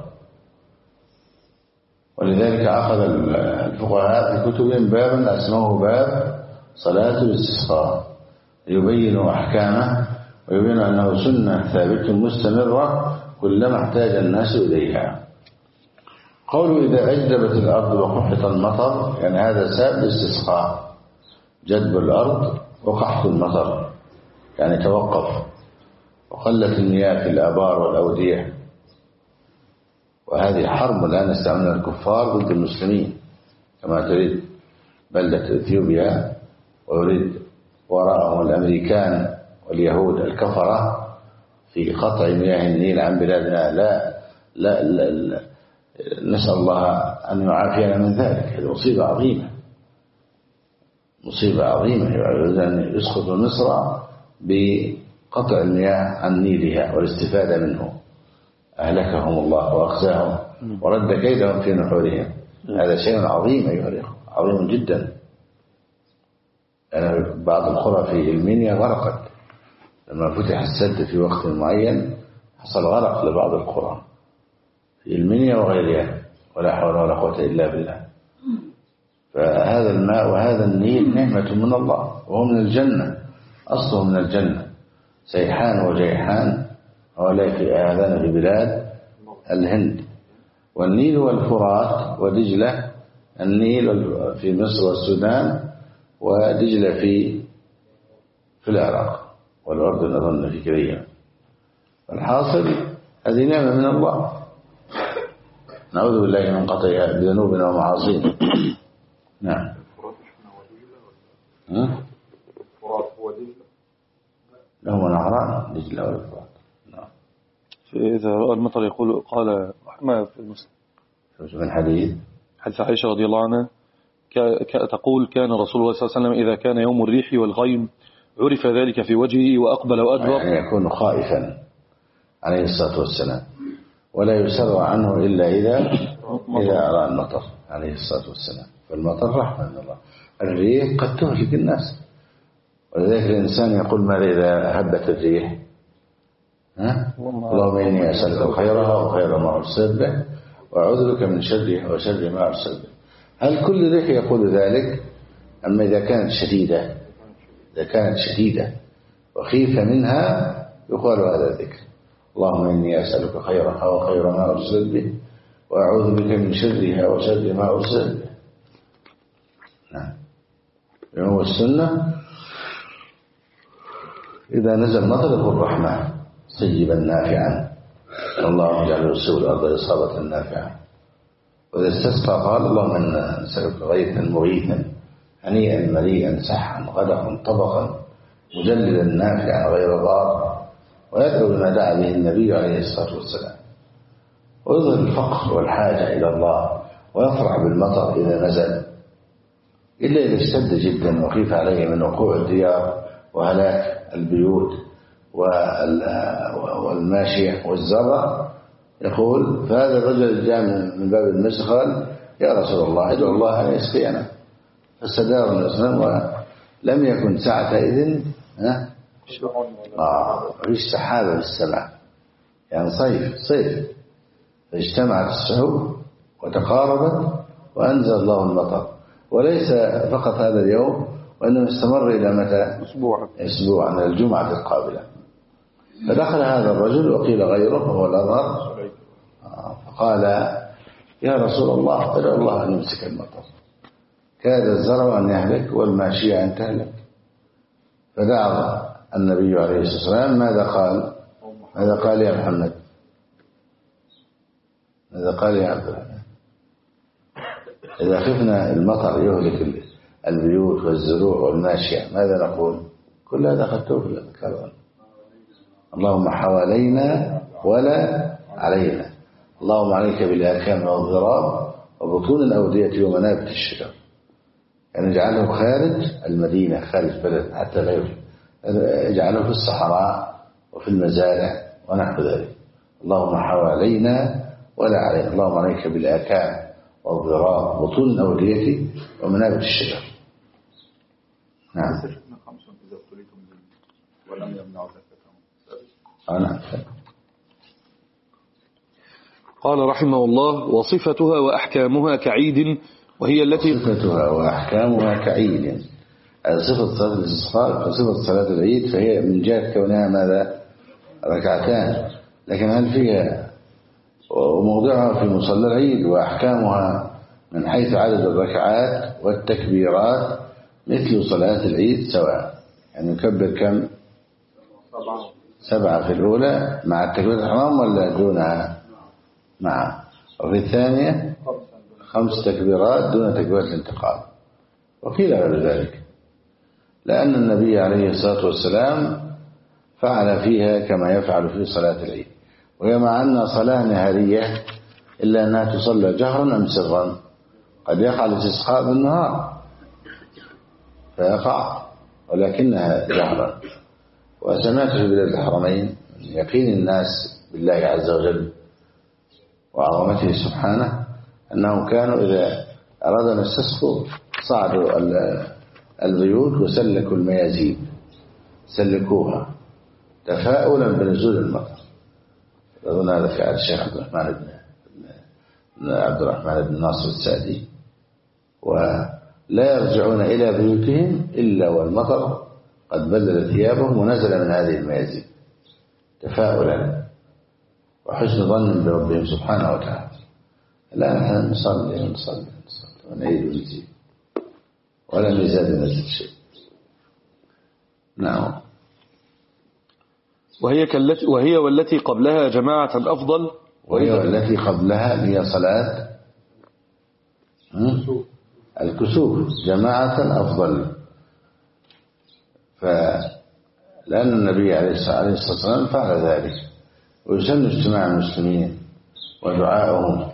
ولذلك أخذ الفقهاء في كتبهم بابا اسمه باب صلاة الاستسقاء يبين أحكامه ويبين أنه سنة ثابتة مستمرة كلما احتاج الناس إليها. قولوا إذا أجدبت الأرض وقحط المطر، يعني هذا سبب الاستسقاء، جدب الأرض وقحط المطر، يعني توقف وقلت المياه في الآبار والأودية. وهذه حرب الآن استعملها الكفار ضد المسلمين، كما تريد بلدة إثيوبيا ويريد وراءهم الأمريكان واليهود الكفرة في قطع مياه النيل عن بلادنا. لا لا, لا, لا نسأل الله أن يعافينا من ذلك. هذه مصيبة عظيمة، مصيبة عظيمة. أن يسقط مصر بقطع المياه عن نيلها والاستفادة منه. أهلكهم الله وأخزاهم ورد كيدهم في نحورهم. هذا شيء عظيم أيها الأخوة، عظيم جدا. يعني بعض القرى في المنيا غرقت لما فتح السد في وقت معين، حصل غرق لبعض القرى في المنيا وغيرها، ولا حول ولا قوة إلا بالله. فهذا الماء وهذا النيل نعمة من الله، وهو من الجنة، أصله من الجنة. سيحان وجيحان هؤلاء في هذان في بلاد الهند. والنيل والفرات ودجلة، النيل في مصر والسودان، ودجلة في في العراق والأردن أظن في كريم. الحاصل هذه نعمة من الله، نعوذ بالله من قطعها بذنوبنا ومعاصينا. نعم. الفرات هو دجلة، لهم نهران دجلة والفرات. نعم. إذا رأى المطر يقول قال ما في المسلم في الحديث حديث عائشة رضي الله عنها تقول كان رسول الله صلى الله عليه وسلم إذا كان يوم الريح والغيم عرف ذلك في وجهه وأقبل وأدبر، يعني يكون خائفا عليه الصلاة والسلام، ولا يسر عنه إلا إذا إذا أرى المطر عليه الصلاة والسلام. فالمطر رحمة من الله. الريح قد تهلك الناس، ولذلك الإنسان يقول ماذا إذا هبت الريح؟ ها؟ اللهم إني أسألك خيرها وخير ما أرسل به، وأعوذ بك من شرها وشر ما أرسل به. هل كل ريح يقول ذلك؟ أما إذا كانت شديدة، إذا كانت شديدة وخيفة منها يقال هذا الذكر: اللهم إني أسألك خيرها وخير ما أرسل به، وأعوذ بك من شرها وشر ما أرسل به. نعم. هو السنة إذا نزل مطر يقول رحمة صيبا نافعا، اللهم اجعل يصيب الأرض إصابة نافعة. وإذا استسقى قال: اللهم إنا نسألك غيثا مغيثا هنيئا مريئا سحا غدقا طبقا مجلدا نافعا غير ضار. ويدعو بما دعا به النبي عليه الصلاة والسلام، ويظهر الفقر والحاجة إلى الله، ويفرح بالمطر إذا نزل، إلا إذا اشتد جدا وخيف عليه من وقوع الديار وهلاك البيوت والماشية والزرع. يقول: فهذا الرجل جاء من باب المسجد قال: يا رسول الله ادعو الله أن يسقينا. فاستدار النبي صلى الله عليه وسلم، ولم يكن ساعتئذ ها آه ريش سحابة في السماء، يعني صيف صيف فاجتمعت السحب وتقاربت وأنزل الله المطر. وليس فقط هذا اليوم، وإنه استمر إلى متى؟ أسبوع أسبوع من الجمعة القابلة. فدخل هذا الرجل وقيل غيره وهو الأظهر، فقال: يا رسول الله ادعو الله أن يمسك المطر، كاد الزرع أن يهلك والماشية أن تهلك. فدعا النبي عليه الصلاة والسلام. ماذا قال؟ ماذا قال يا محمد؟ ماذا قال يا عبد الرحمن؟ إذا خفنا المطر يهلك البيوت والزروع والماشية ماذا نقول؟ كل هذا أخذته في الأذكار. اللهم حوالينا ولا علينا، اللهم عليك بالآكام والضراب وبطون الأودية ومنابت الشجر. يعني اجعله خارج المدينة، خارج بلد حتى لا يفلت، اجعله في الصحراء وفي المزارع ونحو ذلك. اللهم حوالينا ولا علينا، اللهم عليك بالآكام والضراب وبطون الأودية ومنابت الشجر. نعم. ولم يمنعوا زكاتهم. أنا قال رحمه الله: وصفتها وأحكامها كعيد، وهي التي صفتها وأحكامها كعيد. صفة صلاة الاستسقاء صفة صلاة العيد، فهي من جهة كونها ماذا؟ ركعتان، لكن هل فيها وموضعها في مصلى العيد. وأحكامها من حيث عدد الركعات والتكبيرات مثل صلاة العيد سواء، يعني يكبر كم؟ سبعة في الأولى مع التكبيرة الإحرام ولا دونها؟ مع. وفي الثانية خمس تكبيرات دون تكبيرة الانتقال. وقيل غير ذلك، لأن النبي عليه الصلاة والسلام فعل فيها كما يفعل في صلاة العيد. وهي مع أنها صلاة نهارية إلا أنها تصلى جهرا أم سرا. قد يقع الاستسقاء بالنهار فيقع، ولكنها جهرا. وسمعت في بلاد الحرمين يقين الناس بالله عز وجل وعظمته سبحانه، أنهم كانوا إذا أرادوا أن يستسقوا صعدوا البيوت وسلكوا الميازيب، سلكوها تفاؤلا بنزول المطر. أظن هذا فعل الشيخ عبد الرحمن بن عبد الرحمن بن ناصر السعدي. ولا يرجعون إلى بيوتهم إلا والمطر قد بلل ثيابهم ونزل من هذه الميازيب تفاؤلا وحسن ظن بربهم سبحانه وتعالى. لا نحن نصلي ونصلي ونصلي ونعيد ونزيد ولم يزاد نزل شيء. نعم. وهي كالتي وهي والتي قبلها جماعة أفضل. وهي والتي قبلها هي صلاة الكسوف جماعة أفضل. فلأن النبي عليه الصلاة والسلام فعل ذلك، ويسن اجتماع المسلمين ودعائهم.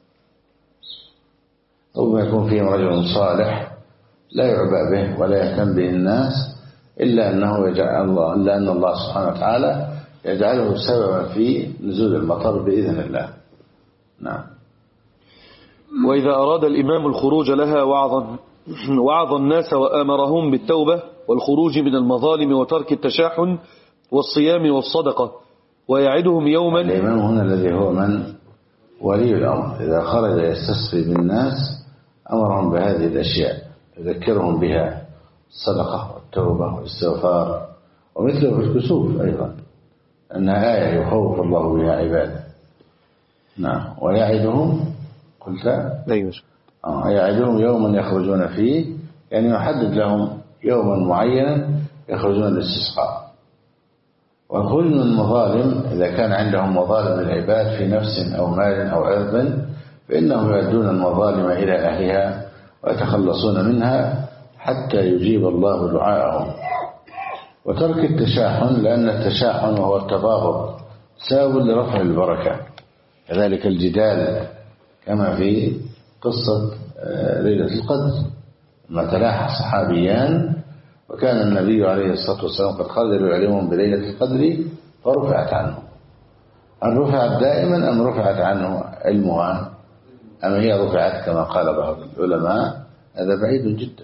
ربما يكون فيهم رجل صالح لا يعبأ به ولا يهتم به الناس إلا أنه يجعل الله إلا أن الله سبحانه وتعالى يجعله سببا في نزول المطر بإذن الله. نعم. وإذا أراد الإمام الخروج لها وعظا وعظ الناس وآمرهم بالتوبة والخروج من المظالم وترك التشاحن والصيام والصدقة ويعدهم يوما. الإمام هنا الذي هو من ولي الأمر إذا خرج يستسقي بالناس أمرهم بهذه الأشياء، يذكرهم بها الصدقة والتوبة والاستغفار، ومثله في الكسوف أيضا أنها آية يخوف الله بها عباده. نعم. ويعدهم قلت آه يعدهم يوما يخرجون فيه، يعني يحدد لهم يوما معينا يخرجون للاستسقاء. والخروج من المظالم إذا كان عندهم مظالم العباد في نفس أو مال أو عرض فإنهم يؤدون المظالم إلى أهلها ويتخلصون منها حتى يجيب الله دعاءهم. وترك التشاحن، لأن التشاحن وهو التباغض سبب لرفع البركة. كذلك الجدال كما في قصة ليلة القدر لما تلاحى صحابيان وكان النبي عليه الصلاة والسلام قد خرج يعلمهم بليلة القدر فرفعت عنه. هل رفعت دائما أم رفعت عنه علمها أم هي رفعت كما قال بعض العلماء؟ هذا بعيد جدا.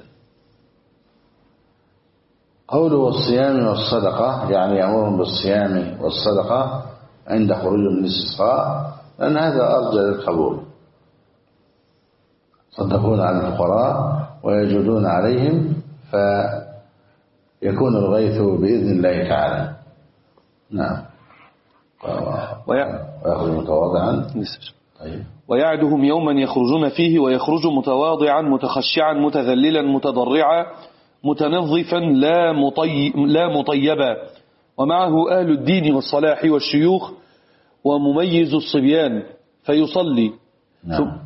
قوله والصيام والصدقة يعني يأمرهم بالصيام والصدقة عند خروج من الاستسقاء، لأن هذا أرجى للقبول. صدقون على الفقراء ويجودون عليهم فيكون الغيث بإذن الله تعالى. نعم. ويخرج متواضعا. طيب. ويعدهم يوما يخرجون فيه ويخرج متواضعا متخشعا متذللا متضرعا متنظفا لا, مطي... لا مطيبا، ومعه أهل الدين والصلاح والشيوخ ومميز الصبيان فيصلي. نعم.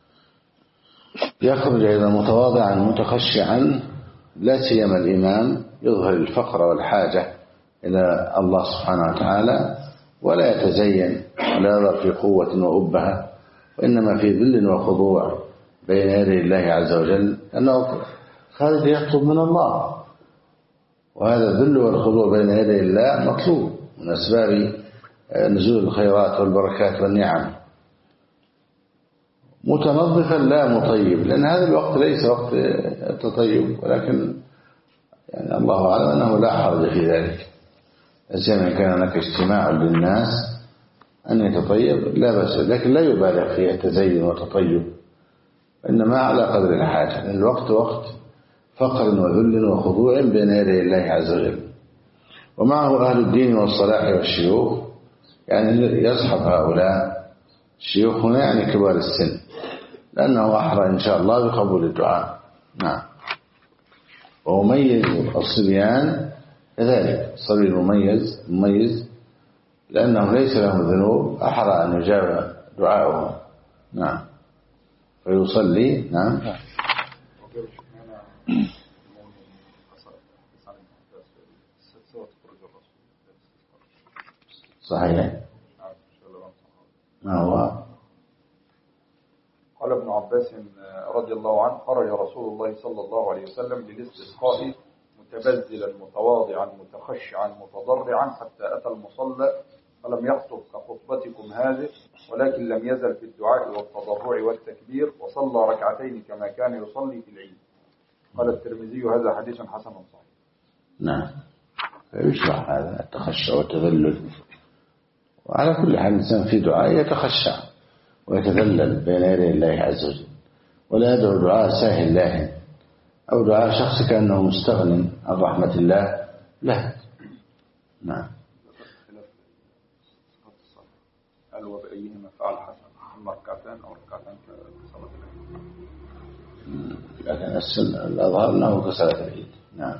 يخرج أيضا متواضعا متخشعا، لا سيما الإمام يظهر الفقر والحاجة إلى الله سبحانه وتعالى ولا يتزين ولا يظهر في قوة وأبهة، وإنما في ذل وخضوع بين يدي الله عز وجل، أنه خارج يطلب من الله، وهذا الذل والخضوع بين يدي الله مطلوب من أسباب نزول الخيرات والبركات والنعم. متنظفا لا مطيب، لأن هذا الوقت ليس وقت التطيب، ولكن يعني الله أعلم أنه لا حرج في ذلك. إذا كان هناك اجتماع للناس أن يتطيب لا بأس، لكن لا يبالغ في التزين والتطيب، إنما على قدر الحاجة، لأن الوقت وقت فقر وذل وخضوع بين يدي الله عز وجل. ومعه أهل الدين والصلاح والشيوخ، يعني يصحب هؤلاء الشيوخ هنا يعني كبار السن، لأنه أحرى إن شاء الله بقبول الدعاء. نعم. ومميز الصبيان كذلك، الصبي المميز مميز لأنه ليس له ذنوب، أحرى أن يجاب دعاءه. نعم. فيصلي. نعم. صحيح. ما هو؟ قال ابن عباس رضي الله عنه: خرج رسول الله صلى الله عليه وسلم للاستسقاء متبذلا متواضعا متخشعا متضرعا حتى أتى المصلى فلم يخطب كخطبتكم هذه، ولكن لم يزل في الدعاء والتضرع والتكبير، وصلى ركعتين كما كان يصلي في العيد. قال الترمذي هذا حديث حسن صحيح. نعم، يشرح هذا التخشع والتذلل. وعلى كل حال الإنسان في دعاء يتخشع ويتذلل بين يدي الله عز وجل، ولا يدعو دعاء ساهل لاهن أو دعاء شخص كأنه مستغن عن رحمة الله لا. نعم. قال وبأيهما فعل حسن، أما ركعتان أو ركعتان كصلاة العيد؟ لكن السنة الأظهر أنه كصلاة العيد. نعم.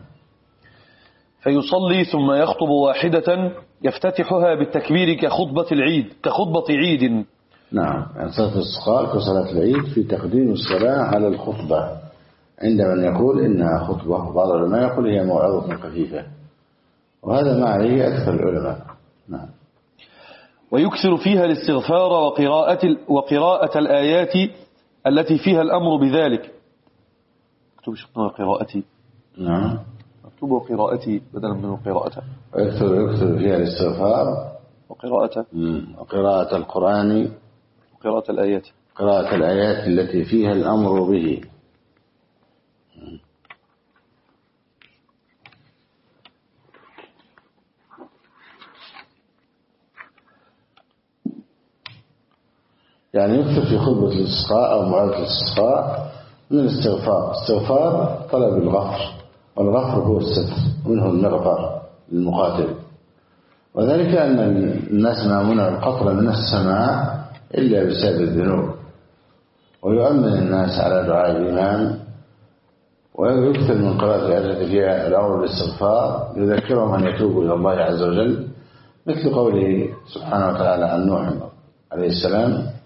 فيصلي ثم يخطب واحدة يفتتحها بالتكبير كخطبة العيد كخطبة عيد. نعم، يعني صلاة الاستسقاء كصلاة العيد في تقديم الصلاة على الخطبة، عند من يقول إنها خطبة، بعض العلماء يقول هي موعظة خفيفة، وهذا ما عليه أكثر العلماء. نعم. ويكثر فيها الاستغفار وقراءة وقراءة الآيات التي فيها الأمر بذلك. اكتب شقنا قراءتي. نعم. اكتب قراءتي بدلا من قراءته. ويكثر يكثر فيها الاستغفار وقراءة وقراءة القرآن وقراءة الآيات قراءة الآيات التي فيها الأمر به. يعني يكثر في خطبة الاستسقاء أو موعظة الاستسقاء من الاستغفار. استغفار طلب الغفر، والغفر هو الستر، ومنه المغفر للمقاتل، وذلك أن الناس ما منع القطر من السماء إلا بسبب الذنوب، ويؤمن الناس على دعاء الإمام، ويكثر من قراءة الآيات التي فيها الأمر بالاستغفار يذكرهم أن يتوبوا إلى الله عز وجل، مثل قوله سبحانه وتعالى عن نوح عليه السلام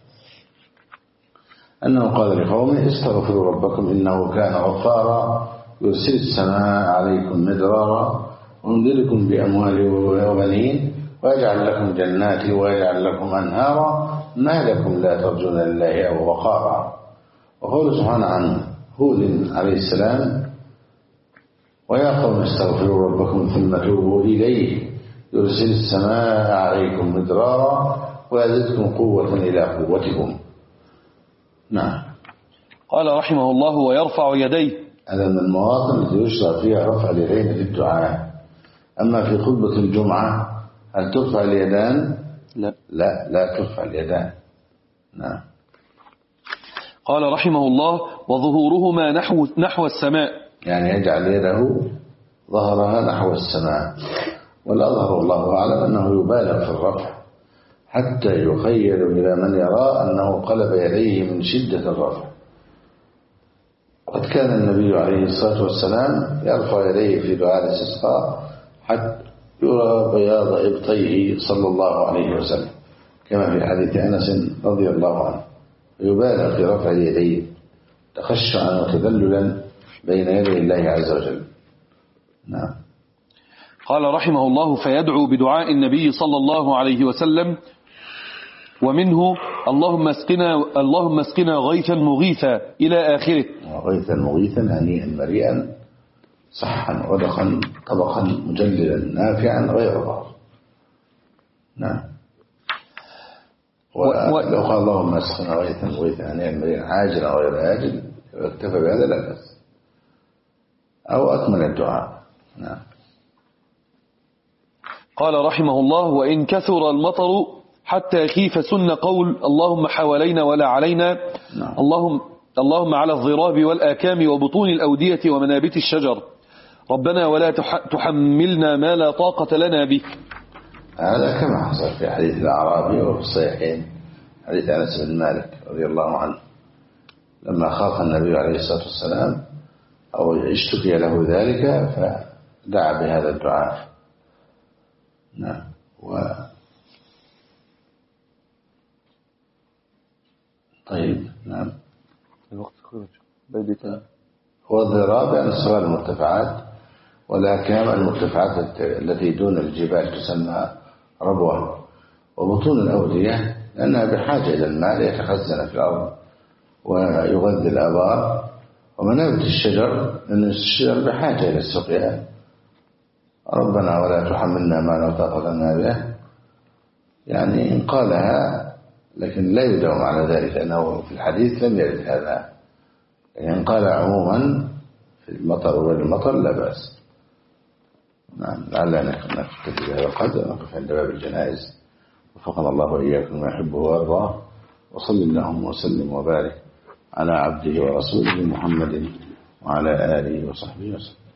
أنه قال لقومه استغفروا ربكم إنه كان غفارا يرسل السماء عليكم مدرارا ويمددكم بأموال وبنين ويجعل لكم جنات ويجعل لكم أنهارا ما لكم لا ترجون لله أو وقارا. وقول سبحانه عن هود عليه السلام ويا قوم استغفروا ربكم ثم توبوا إليه يرسل السماء عليكم مدرارا ويزدكم قوة إلى قوتكم. نعم. قال رحمه الله ويرفع يديه. هذا من المواطن التي يشرع فيها رفع اليدين في الدعاء. أما في خطبة الجمعة هل ترفع اليدان؟ لا لا لا ترفع اليدان. نعم. قال رحمه الله وظهورهما نحو نحو السماء، يعني يجعل يده ظهرها نحو السماء، والأظهر الله أعلم أنه يبالغ في الرفع حتى يخيل إلى من يرى أنه قلب يديه من شدة الرفع. وقد كان النبي عليه الصلاة والسلام يرفع يديه في دعاء الاستسقاء حتى يرى بياض إبطيه صلى الله عليه وسلم، كما في حديث أنس رضي الله عنه، يبالغ في رفع يديه تخشعا وتذللا بين يدي الله عز وجل. نعم. قال رحمه الله فيدعو بدعاء النبي صلى الله عليه وسلم، ومنه اللهم اسقنا اللهم اسقنا غيثا مغيثا إلى آخره. غيثا مغيثا هنيئا مريئا صحا ودقا طبقا مجللا نافعا غير ضار. نعم. ولو قال اللهم اسقنا غيثا مغيثا هنيئا مريئا عاجلا غير آجل اكتفى بهذا لا بأس، أو أكمل الدعاء. نعم. قال رحمه الله وإن كثر المطر حتى يخيف سن قول اللهم حوالينا ولا علينا. نعم. اللهم اللهم على الضراب والآكام وبطون الأودية ومنابت الشجر ربنا ولا تحملنا ما لا طاقة لنا به. هذا كما حصل في حديث الأعرابي وفي الصحيحين حديث أنس بن مالك رضي الله عنه لما خاف النبي عليه الصلاة والسلام أو اشتكي له ذلك فدعا بهذا الدعاء. نعم. و طيب. نعم. الوقت خرج بيدتين. والضراب يعني الصغار المرتفعات، والأكام المرتفعات التي دون الجبال تسمى ربوة، وبطون الأودية لأنها بحاجة إلى الماء يتخزن في الأرض ويغذي الآبار، ومنابت الشجر لأن الشجر بحاجة إلى السقيا ربنا ولا تحملنا ما لا طاقة لنا به. يعني إن قالها لكن لا يداوم على ذلك لأنه في الحديث لم يرد هذا. يعني إن قال عموما في المطر وغير المطر لا بأس. نعم لعلنا نكتفي بهذا القدر ونقف عند باب الجنائز. وفقنا الله وإياكم ما يحبه ويرضاه. وصل اللهم وسلم وبارك على عبده ورسوله محمد وعلى آله وصحبه وسلم.